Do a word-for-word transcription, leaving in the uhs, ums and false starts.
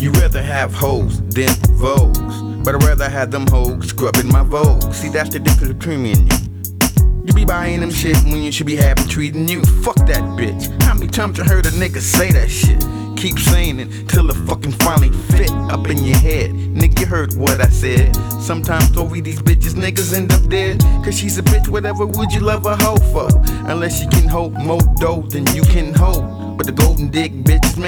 You rather have hoes than vogues, but I'd rather have them hoes scrubbing my vogue. See, that's the difference between me and you. You be buying them shit when you should be happy treating you. Fuck that bitch. How many times I heard a nigga say that shit? Keep saying it till it fucking finally fit up in your head. Nigga, you heard what I said. Sometimes over these bitches, niggas end up dead. Cause she's a bitch, whatever would you love a hoe for? Unless she can hold more dough than you can hold. But the golden dick bitches, man.